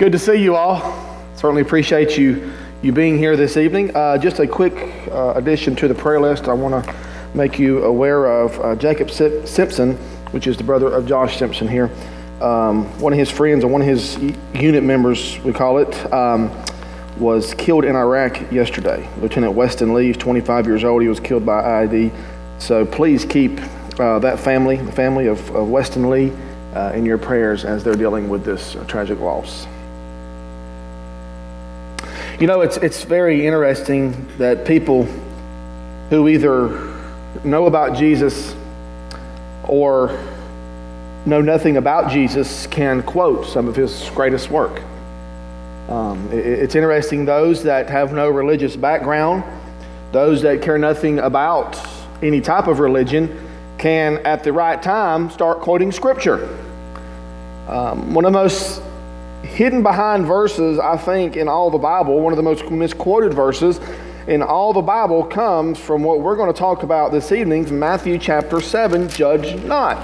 Good to see you all. Certainly appreciate you being here this evening. Just a quick addition to the prayer list. I want to make you aware of Jacob Simpson, which is the brother of Josh Simpson here. One of his friends, or one of his unit members, we call it, was killed in Iraq yesterday. Lieutenant Weston Lee, 25 years old. He was killed by IED. So please keep that family, the family of Weston Lee, in your prayers as they're dealing with this tragic loss. You know, it's very interesting that people who either know about Jesus or know nothing about Jesus can quote some of his greatest work. It's interesting, those that have no religious background, those that care nothing about any type of religion, can at the right time start quoting Scripture. One of the most hidden behind verses, I think, in all the Bible, one of the most misquoted verses in all the Bible comes from what we're going to talk about this evening, from Matthew chapter 7, judge not.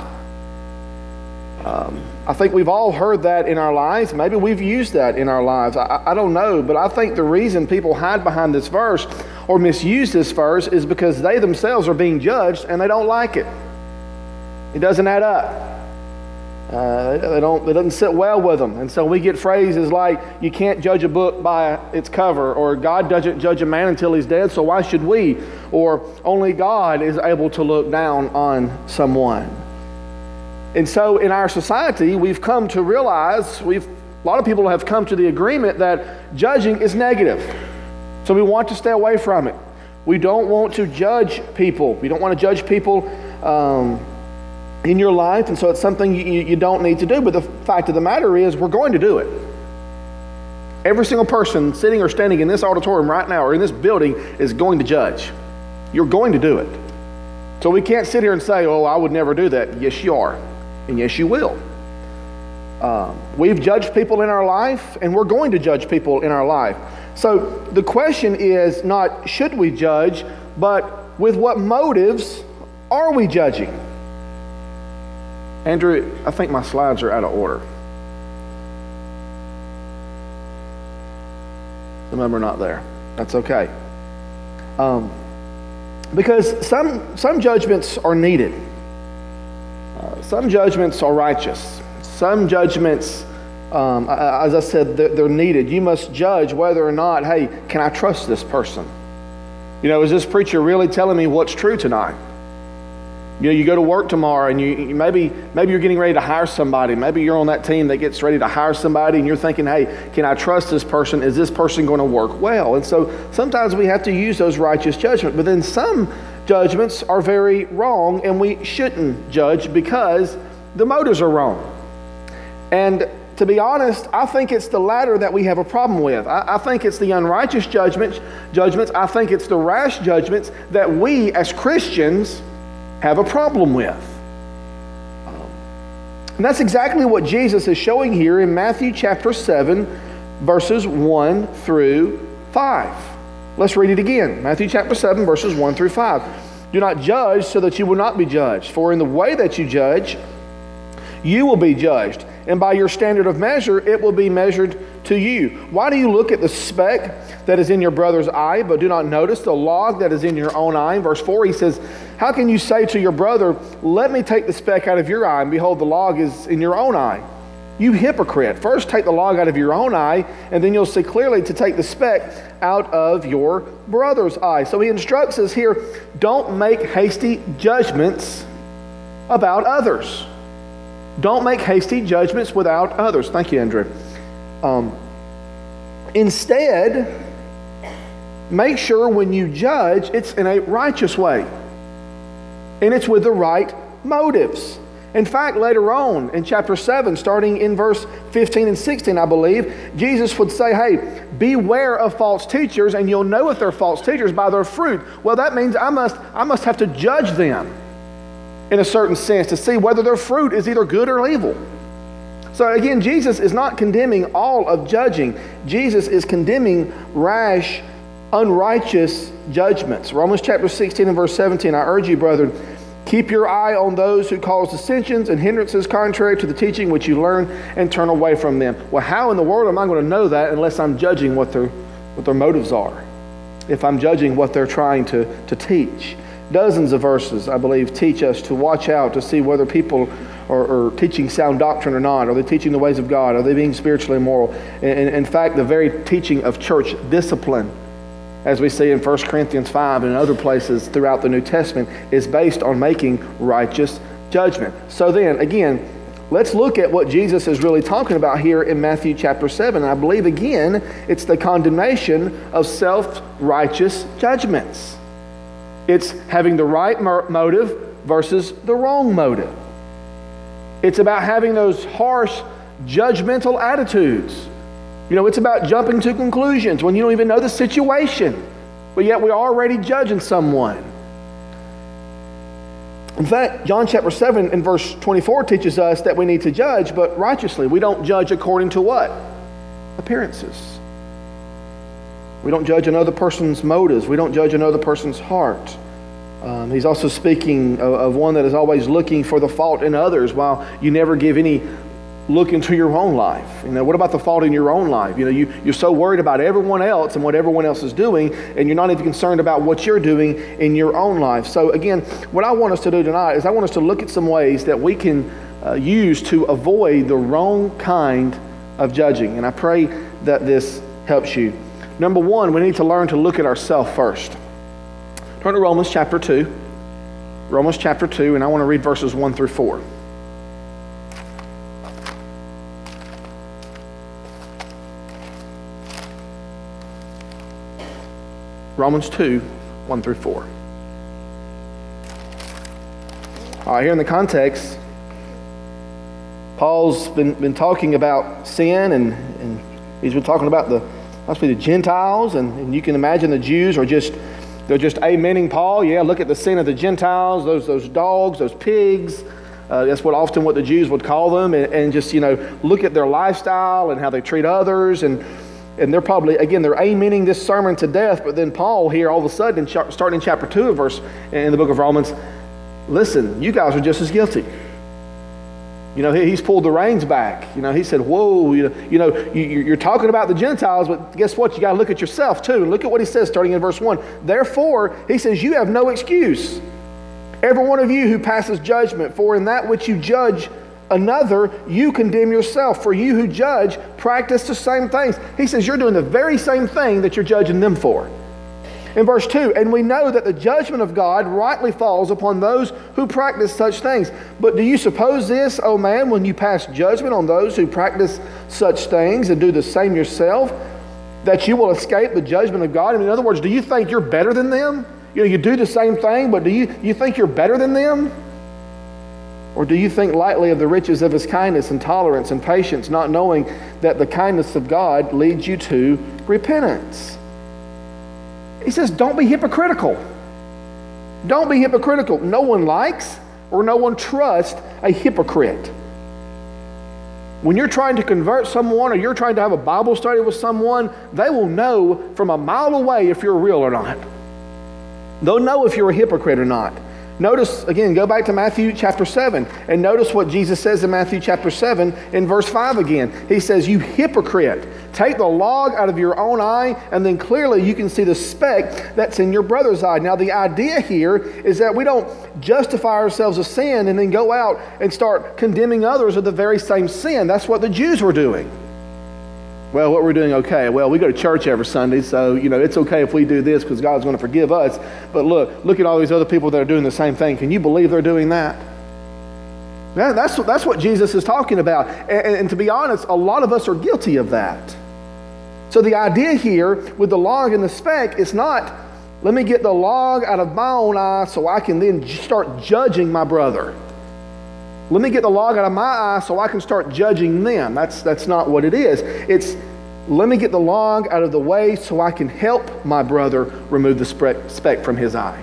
I think we've all heard that in our lives. Maybe we've used that in our lives. I don't know, but I think the reason people hide behind this verse or misuse this verse is because they themselves are being judged and they don't like it. It doesn't add up. It doesn't sit well with them. And so we get phrases like, you can't judge a book by its cover, or God doesn't judge a man until he's dead, so why should we? Or only God is able to look down on someone. And so in our society, we've come to realize, a lot of people have come to the agreement that judging is negative. So we want to stay away from it. We don't want to judge people. We don't want to judge people in your life, and so it's something you don't need to do. But the fact of the matter is, we're going to do it. Every single person sitting or standing in this auditorium right now or in this building is going to judge. You're going to do it. So we can't sit here and say, oh, I would never do that. Yes, you are. And yes, you will. We've judged people in our life, and we're going to judge people in our life. So the question is not should we judge, but with what motives are we judging? Andrew, I think my slides are out of order. Some of them are not there. That's okay. Because some judgments are needed. Some judgments are righteous. Some judgments, as I said, they're needed. You must judge whether or not, hey, can I trust this person? You know, is this preacher really telling me what's true tonight? You know, you go to work tomorrow and you maybe you're getting ready to hire somebody. Maybe you're on that team that gets ready to hire somebody and you're thinking, hey, can I trust this person? Is this person going to work well? And so sometimes we have to use those righteous judgments. But then some judgments are very wrong, and we shouldn't judge because the motives are wrong. And to be honest, I think it's the latter that we have a problem with. I think it's the unrighteous judgments. I think it's the rash judgments that we as Christians have a problem with. And that's exactly what Jesus is showing here in Matthew chapter 7, verses 1 through 5. Let's read it again. Matthew chapter 7, verses 1 through 5. Do not judge so that you will not be judged. For in the way that you judge, you will be judged. And by your standard of measure, it will be measured to you. Why do you look at the speck that is in your brother's eye, but do not notice the log that is in your own eye? In verse 4, he says, how can you say to your brother, let me take the speck out of your eye, and behold, the log is in your own eye? You hypocrite. First take the log out of your own eye, and then you'll see clearly to take the speck out of your brother's eye. So he instructs us here, don't make hasty judgments about others. Don't make hasty judgments without others. Thank you, Andrew. Instead, make sure when you judge, it's in a righteous way. And it's with the right motives. In fact, later on in chapter 7, starting in verse 15 and 16, I believe, Jesus would say, hey, beware of false teachers, and you'll know if they're false teachers by their fruit. Well, that means I must have to judge them in a certain sense to see whether their fruit is either good or evil. So again, Jesus is not condemning all of judging. Jesus is condemning rash, unrighteous judgments. Romans chapter 16 and verse 17, I urge you, brethren, Keep your eye on those who cause dissensions and hindrances contrary to the teaching which you learn, and turn away from them. Well, how in the world am I going to know that unless I'm judging what their motives are? If I'm judging what they're trying to teach. Dozens of verses, I believe, teach us to watch out to see whether people are teaching sound doctrine or not. Are they teaching the ways of God? Are they being spiritually immoral? And in fact, the very teaching of church discipline, as we see in 1 Corinthians 5 and other places throughout the New Testament, is based on making righteous judgment. So then, again, let's look at what Jesus is really talking about here in Matthew chapter 7. And I believe, again, it's the condemnation of self-righteous judgments. It's having the right motive versus the wrong motive. It's about having those harsh, judgmental attitudes. It's about jumping to conclusions when you don't even know the situation, but yet we're already judging someone. In fact, John chapter 7 and verse 24 teaches us that we need to judge, but righteously. We don't judge according to what? Appearances. We don't judge another person's motives. We don't judge another person's heart. He's also speaking of one that is always looking for the fault in others while you never give any look into your own life. What about the fault in your own life? You're so worried about everyone else and what everyone else is doing, and you're not even concerned about what you're doing in your own life. So again, what I want us to do tonight is I want us to look at some ways that we can use to avoid the wrong kind of judging. And I pray that this helps you. Number one, we need to learn to look at ourselves first. Turn to Romans chapter 2. Romans chapter 2, and I want to read verses 1 through 4. Romans 2, 1 through 4. All right, here in the context, Paul's been talking about sin, and he's been talking about the Gentiles, and you can imagine the Jews they're just amening Paul. Yeah, look at the sin of the Gentiles, those dogs, those pigs. That's what the Jews would call them, and just look at their lifestyle and how they treat others, and they're probably, again, they're amening this sermon to death. But then Paul here, all of a sudden, starting in chapter 2 in the book of Romans, listen, you guys are just as guilty. He's pulled the reins back. He said, whoa, you're talking about the Gentiles, but guess what? You got to look at yourself too. And look at what he says starting in verse 1. Therefore, he says, you have no excuse, every one of you who passes judgment, for in that which you judge another, you condemn yourself. For you who judge practice the same things. He says, you're doing the very same thing that you're judging them for. In verse 2, and we know that the judgment of God rightly falls upon those who practice such things. But do you suppose this, O man, when you pass judgment on those who practice such things and do the same yourself, that you will escape the judgment of God? In other words, do you think you're better than them? You do the same thing, but do you think you're better than them? Or do you think lightly of the riches of his kindness and tolerance and patience, not knowing that the kindness of God leads you to repentance? He says, don't be hypocritical. Don't be hypocritical. No one likes or no one trusts a hypocrite. When you're trying to convert someone or you're trying to have a Bible study with someone, they will know from a mile away if you're real or not. They'll know if you're a hypocrite or not. Notice, again, go back to Matthew chapter 7 and notice what Jesus says in Matthew chapter 7 in verse 5 again. He says, you hypocrite, take the log out of your own eye, and then clearly you can see the speck that's in your brother's eye. Now, the idea here is that we don't justify ourselves of sin and then go out and start condemning others of the very same sin. That's what the Jews were doing. Well, what we're doing, okay. Well, we go to church every Sunday, so, it's okay if we do this because God's going to forgive us. But look at all these other people that are doing the same thing. Can you believe they're doing that? Yeah, that's what Jesus is talking about. And to be honest, a lot of us are guilty of that. So the idea here with the log and the speck is not, let me get the log out of my own eye so I can then start judging my brother. Let me get the log out of my eye so I can start judging them. That's not what it is. It's, let me get the log out of the way so I can help my brother remove the speck from his eye.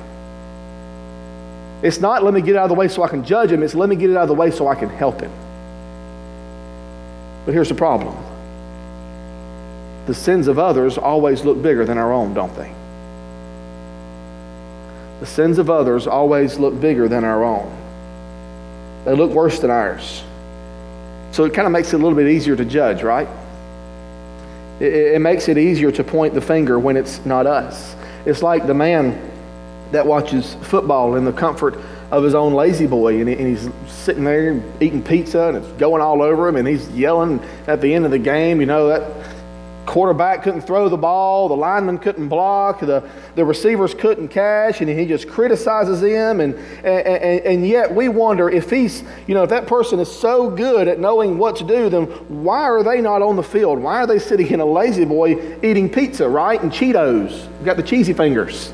It's not let me get it out of the way so I can judge him. It's let me get it out of the way so I can help him. But here's the problem. The sins of others always look bigger than our own, don't they? the sins of others always look bigger than our own. They look worse than ours. So it kind of makes it a little bit easier to judge, right? It makes it easier to point the finger when it's not us. It's like the man that watches football in the comfort of his own lazy boy, and he's sitting there eating pizza, and it's going all over him, and he's yelling at the end of the game, that quarterback couldn't throw the ball, the lineman couldn't block, the receivers couldn't catch, and he just criticizes them, and yet we wonder if if that person is so good at knowing what to do, then why are they not on the field? Why are they sitting in a lazy boy eating pizza, right? And Cheetos. Got the cheesy fingers.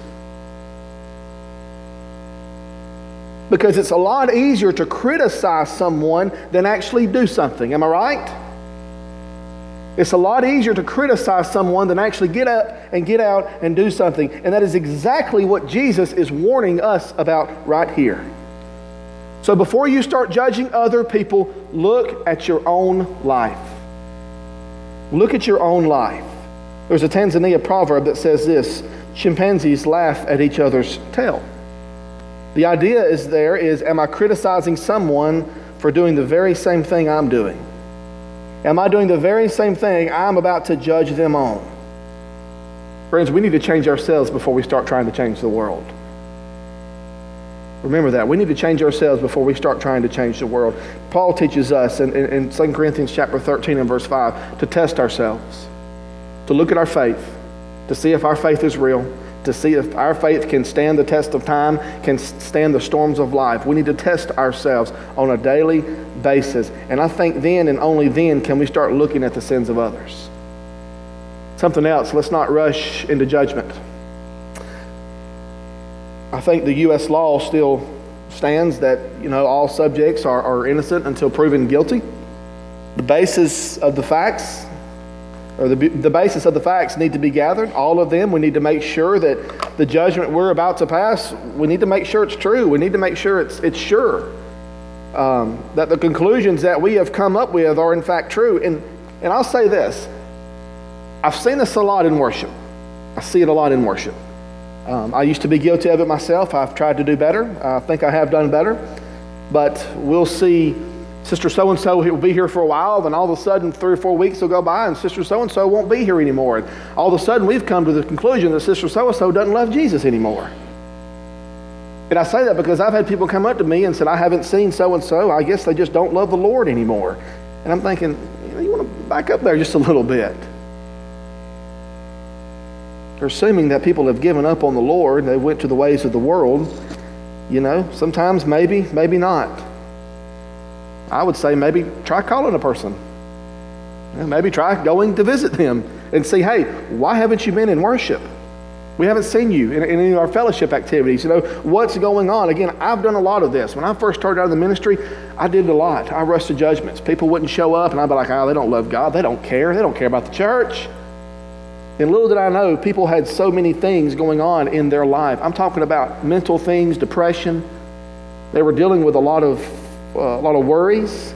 Because it's a lot easier to criticize someone than actually do something. Am I right? It's a lot easier to criticize someone than actually get up and get out and do something. And that is exactly what Jesus is warning us about right here. So before you start judging other people, look at your own life. Look at your own life. There's a Tanzania proverb that says this: chimpanzees laugh at each other's tail. The idea is, am I criticizing someone for doing the very same thing I'm doing? Am I doing the very same thing I'm about to judge them on? Friends, we need to change ourselves before we start trying to change the world. Remember that. We need to change ourselves before we start trying to change the world. Paul teaches us in 2 Corinthians chapter 13 and verse 5 to test ourselves, to look at our faith, to see if our faith is real, to see if our faith can stand the test of time, can stand the storms of life. We need to test ourselves on a daily basis. And I think then and only then can we start looking at the sins of others. Something else, let's not rush into judgment. I think the U.S. law still stands that, all subjects are innocent until proven guilty. The basis of the facts need to be gathered, all of them. We need to make sure that the judgment we're about to pass, we need to make sure it's true. We need to make sure it's sure. That the conclusions that we have come up with are in fact true. And I'll say this, I've seen this a lot in worship. I see it a lot in worship. I used to be guilty of it myself. I've tried to do better. I think I have done better. But we'll see Sister so-and-so will be here for a while, then all of a sudden 3 or 4 weeks will go by and Sister so-and-so won't be here anymore. And all of a sudden we've come to the conclusion that Sister so-and-so doesn't love Jesus anymore. And I say that because I've had people come up to me and said, I haven't seen so-and-so. I guess they just don't love the Lord anymore. And I'm thinking, you want to back up there just a little bit. They're assuming that people have given up on the Lord. They went to the ways of the world. Sometimes maybe not. I would say maybe try calling a person. Maybe try going to visit them and say, hey, why haven't you been in worship? We haven't seen you in any of our fellowship activities. What's going on? Again, I've done a lot of this. When I first started out of the ministry, I did a lot. I rushed to judgments. People wouldn't show up, and I'd be like, they don't love God. They don't care. They don't care about the church. And little did I know, people had so many things going on in their life. I'm talking about mental things, depression. They were dealing with a lot of worries.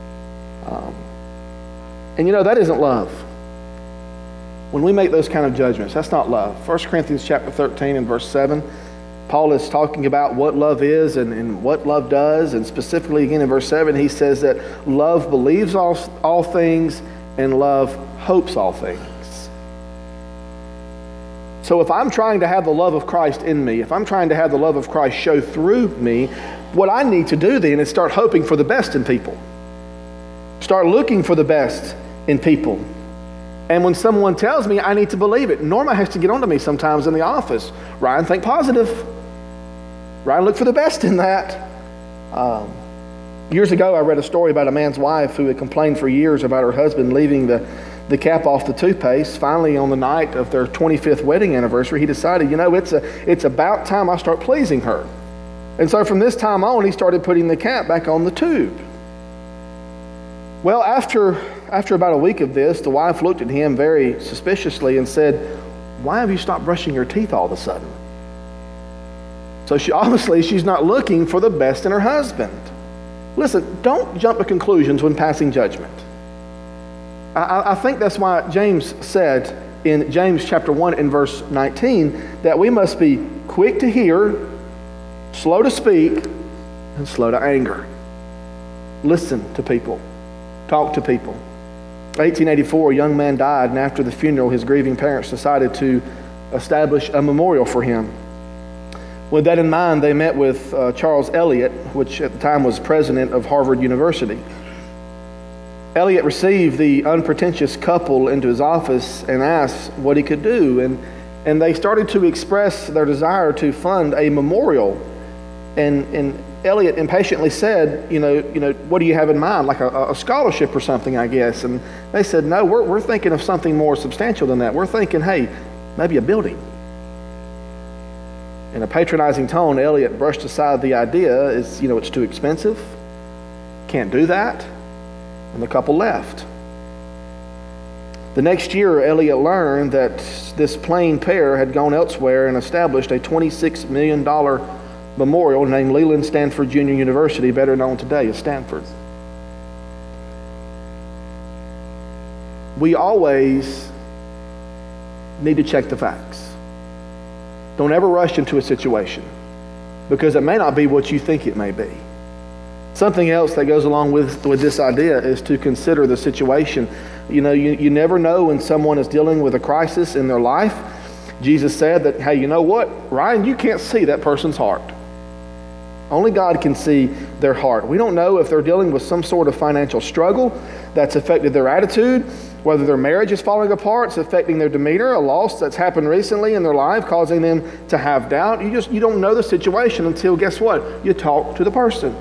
And that isn't love. When we make those kind of judgments, that's not love. 1 Corinthians chapter 13 and verse 7, Paul is talking about what love is and what love does. And specifically again in verse 7, he says that love believes all things and love hopes all things. So if I'm trying to have the love of Christ in me, if I'm trying to have the love of Christ show through me, what I need to do then is start hoping for the best in people. Start looking for the best in people. And when someone tells me, I need to believe it. Norma has to get onto me sometimes in the office. Ryan, think positive. Ryan, look for the best in that. Years ago, I read a story about a man's wife who had complained for years about her husband leaving the cap off the toothpaste. Finally, on the night of their 25th wedding anniversary, he decided, it's about time I start pleasing her. And so from this time on, he started putting the cap back on the tube. Well, after about a week of this, the wife looked at him very suspiciously and said, why have you stopped brushing your teeth all of a sudden? So she's not looking for the best in her husband. Listen, don't jump to conclusions when passing judgment. I think that's why James said in James chapter 1 and verse 19 that we must be quick to hear, slow to speak, and slow to anger. Listen to people. Talk to people. 1884, a young man died, and after the funeral, his grieving parents decided to establish a memorial for him. With that in mind, they met with Charles Eliot, which at the time was president of Harvard University. Eliot received the unpretentious couple into his office and asked what he could do, and they started to express their desire to fund a memorial. And Eliot impatiently said, what do you have in mind? Like a scholarship or something, I guess. And they said, no, we're thinking of something more substantial than that. We're thinking, hey, maybe a building. In a patronizing tone, Eliot brushed aside the idea. It's too expensive. Can't do that. And the couple left. The next year, Eliot learned that this plain pair had gone elsewhere and established a $26 million memorial named Leland Stanford Junior University, better known today as Stanford. We always need to check the facts. Don't ever rush into a situation, because it may not be what you think it may be. Something else that goes along with this idea is to consider the situation. You never know when someone is dealing with a crisis in their life. Jesus said that, hey, you know what? Ryan, you can't see that person's heart. Only God can see their heart. We don't know if they're dealing with some sort of financial struggle that's affected their attitude, whether their marriage is falling apart, it's affecting their demeanor, a loss that's happened recently in their life, causing them to have doubt. You don't know the situation until, guess what? You talk to the person.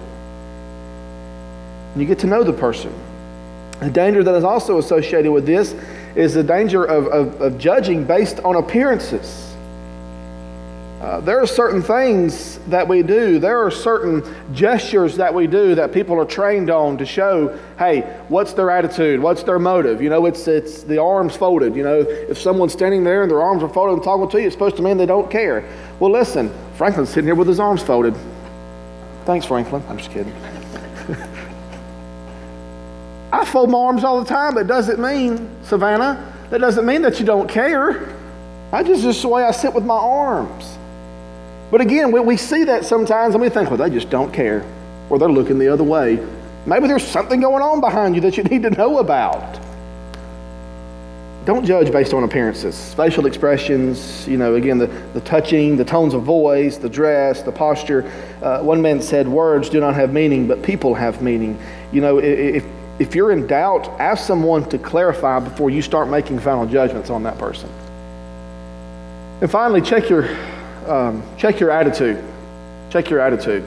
You get to know the person. The danger that is also associated with this is the danger of judging based on appearances. There are certain things that we do. There are certain gestures that we do that people are trained on to show, hey, what's their attitude? What's their motive? It's the arms folded. If someone's standing there and their arms are folded and talking to you, it's supposed to mean they don't care. Well, listen, Franklin's sitting here with his arms folded. Thanks, Franklin. I'm just kidding. I fold my arms all the time, but it doesn't mean, Savannah, that doesn't mean that you don't care. Just the way I sit with my arms. But again, we see that sometimes and we think, well, they just don't care. Or they're looking the other way. Maybe there's something going on behind you that you need to know about. Don't judge based on appearances. Facial expressions, again, the touching, the tones of voice, the dress, the posture. One man said, words do not have meaning, but people have meaning. If you're in doubt, ask someone to clarify before you start making final judgments on that person. And finally, check your attitude. Check your attitude.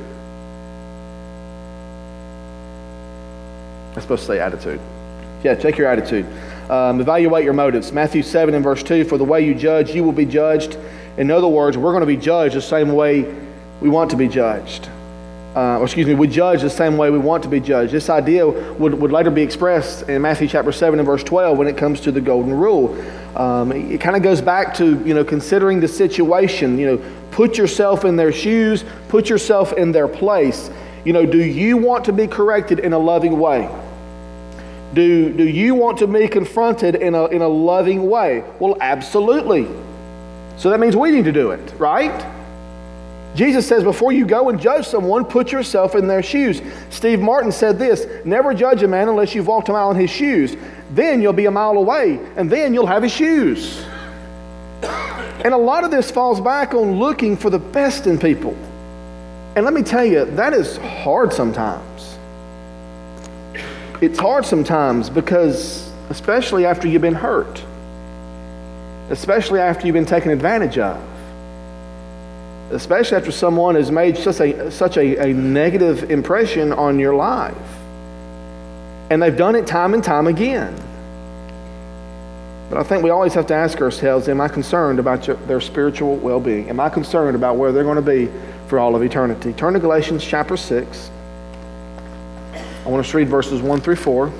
I'm supposed to say attitude. Yeah, check your attitude. Evaluate your motives. Matthew 7 and verse 2, for the way you judge, you will be judged. In other words, we're going to be judged the same way we want to be judged. We judge the same way we want to be judged. This idea would later be expressed in Matthew chapter 7 and verse 12 when it comes to the golden rule. It kind of goes back to, considering the situation. Put yourself in their shoes, put yourself in their place. Do you want to be corrected in a loving way? Do you want to be confronted in a loving way? Well, absolutely. So that means we need to do it, right? Jesus says, before you go and judge someone, put yourself in their shoes. Steve Martin said this, never judge a man unless you've walked a mile in his shoes. Then you'll be a mile away, and then you'll have his shoes. And a lot of this falls back on looking for the best in people. And let me tell you, that is hard sometimes. It's hard sometimes because, especially after you've been hurt, especially after you've been taken advantage of, especially after someone has made such a negative impression on your life. And they've done it time and time again. But I think we always have to ask ourselves, am I concerned about their spiritual well-being? Am I concerned about where they're going to be for all of eternity? Turn to Galatians chapter 6. I want us to read verses 1 through 4.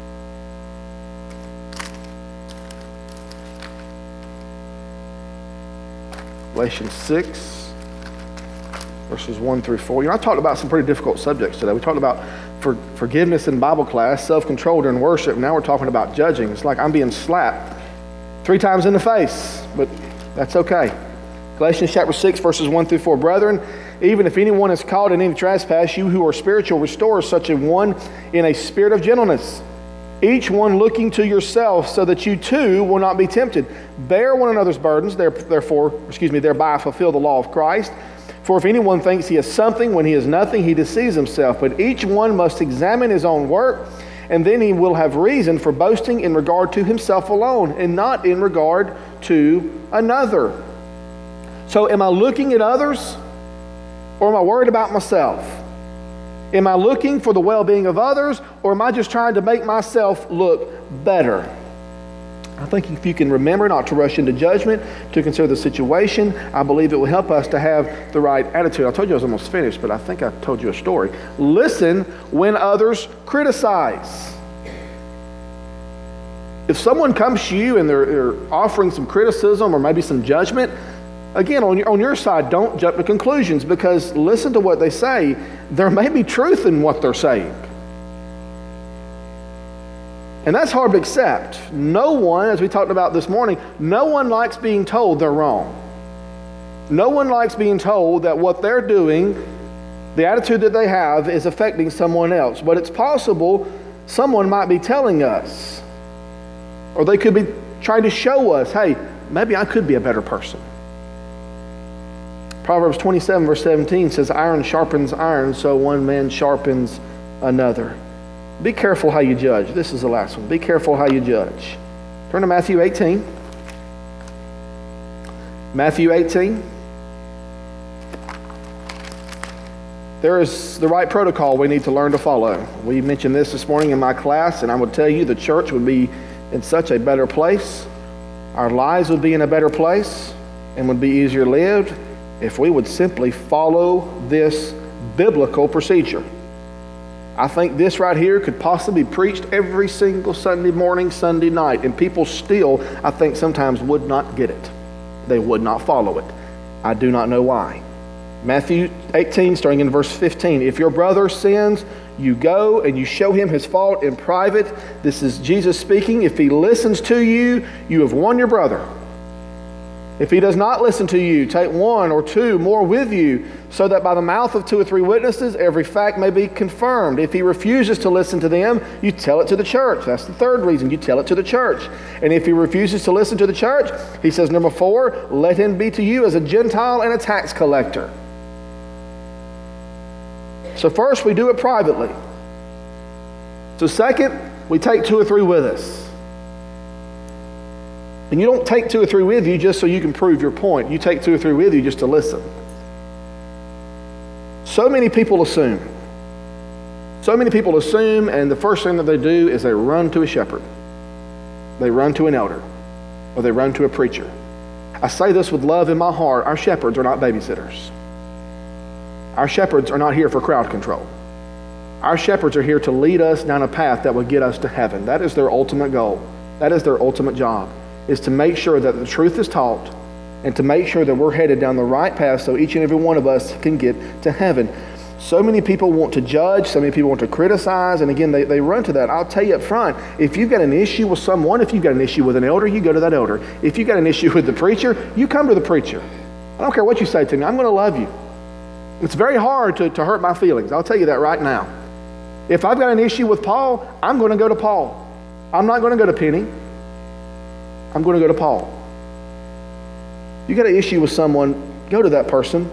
Galatians 6. Verses 1 through 4. I talked about some pretty difficult subjects today. We talked about forgiveness in Bible class, self-control during worship. Now we're talking about judging. It's like I'm being slapped 3 times in the face, but that's okay. Galatians chapter 6, verses 1 through 4. Brethren, Even if anyone is caught in any trespass, you who are spiritual, restore such a one in a spirit of gentleness. Each one looking to yourself, so that you too will not be tempted. Bear one another's burdens, thereby fulfill the law of Christ. For if anyone thinks he is something when he is nothing, he deceives himself. But each one must examine his own work, and then he will have reason for boasting in regard to himself alone, and not in regard to another. So am I looking at others, or am I worried about myself? Am I looking for the well-being of others, or am I just trying to make myself look better? I think if you can remember not to rush into judgment, to consider the situation, I believe it will help us to have the right attitude. I told you I was almost finished, but I think I told you a story. Listen when others criticize. If someone comes to you and they're offering some criticism or maybe some judgment, again, on your side, don't jump to conclusions, because listen to what they say. There may be truth in what they're saying. And that's hard to accept. No one, as we talked about this morning, no one likes being told they're wrong. No one likes being told that what they're doing, the attitude that they have, is affecting someone else. But it's possible someone might be telling us, or they could be trying to show us, hey, maybe I could be a better person. Proverbs 27 verse 17 says, iron sharpens iron, so one man sharpens another. Be careful how you judge. This is the last one. Be careful how you judge. Turn to Matthew 18. Matthew 18. There is the right protocol we need to learn to follow. We mentioned this morning in my class, and I would tell you the church would be in such a better place. Our lives would be in a better place and would be easier lived if we would simply follow this biblical procedure. I think this right here could possibly be preached every single Sunday morning, Sunday night, and people still, I think, sometimes would not get it. They would not follow it. I do not know why. Matthew 18, starting in verse 15. If your brother sins, you go and you show him his fault in private. This is Jesus speaking. If he listens to you, you have won your brother. If he does not listen to you, take one or two more with you, so that by the mouth of 2 or 3 witnesses, every fact may be confirmed. If he refuses to listen to them, you tell it to the church. That's the third reason. You tell it to the church. And if he refuses to listen to the church, he says, number 4, let him be to you as a Gentile and a tax collector. So first, we do it privately. So second, we take 2 or 3 with us. And you don't take 2 or 3 with you just so you can prove your point. You take 2 or 3 with you just to listen. So many people assume. So many people assume, and the first thing that they do is they run to a shepherd. They run to an elder. Or they run to a preacher. I say this with love in my heart. Our shepherds are not babysitters. Our shepherds are not here for crowd control. Our shepherds are here to lead us down a path that will get us to heaven. That is their ultimate goal. That is their ultimate job, is to make sure that the truth is taught and to make sure that we're headed down the right path so each and every one of us can get to heaven. So many people want to judge, so many people want to criticize, and again, they run to that. I'll tell you up front, if you've got an issue with someone, if you've got an issue with an elder, you go to that elder. If you've got an issue with the preacher, you come to the preacher. I don't care what you say to me, I'm going to love you. It's very hard to hurt my feelings. I'll tell you that right now. If I've got an issue with Paul, I'm going to go to Paul. I'm not going to go to Penny. I'm going to go to Paul. You got an issue with someone, go to that person.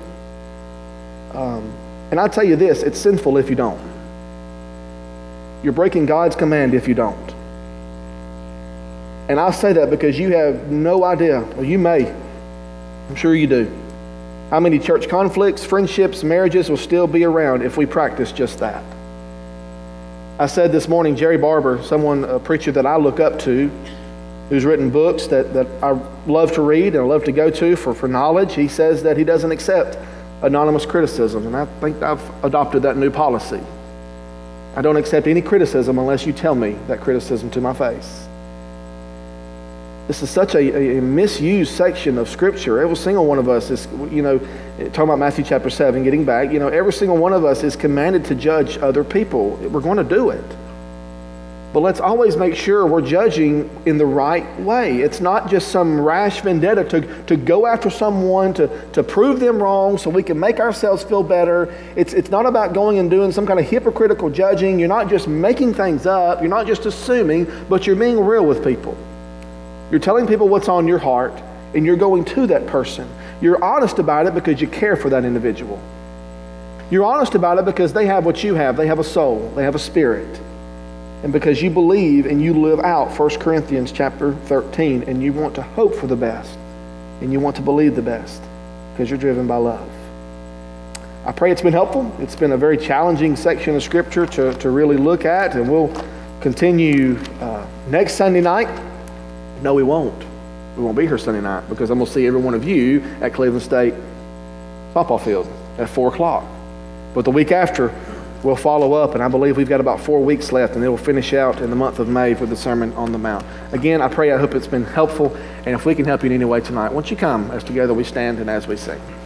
And I'll tell you this, it's sinful if you don't. You're breaking God's command if you don't. And I'll say that because you have no idea, or you may, I'm sure you do, how many church conflicts, friendships, marriages will still be around if we practice just that. I said this morning, Jerry Barber, a preacher that I look up to, who's written books that I love to read and I love to go to for knowledge, he says that he doesn't accept anonymous criticism, and I think I've adopted that new policy. I don't accept any criticism unless you tell me that criticism to my face. This is such a misused section of Scripture. Every single one of us is, talking about Matthew chapter 7, getting back, every single one of us is commanded to judge other people. We're going to do it. But let's always make sure we're judging in the right way. It's not just some rash vendetta to go after someone, to prove them wrong so we can make ourselves feel better. It's not about going and doing some kind of hypocritical judging. You're not just making things up. You're not just assuming, but you're being real with people. You're telling people what's on your heart, and you're going to that person. You're honest about it because you care for that individual. You're honest about it because they have what you have. They have a soul. They have a spirit. And because you believe and you live out 1 Corinthians chapter 13, and you want to hope for the best, and you want to believe the best, because you're driven by love. I pray it's been helpful. It's been a very challenging section of Scripture to really look at, and we'll continue next Sunday night. No, we won't. We won't be here Sunday night because I'm going to see every one of you at Cleveland State softball field at 4 o'clock. But the week after, we'll follow up, and I believe we've got about 4 weeks left, and it will finish out in the month of May for the Sermon on the Mount. Again, I hope it's been helpful, and if we can help you in any way tonight, won't you come as together we stand and as we sing.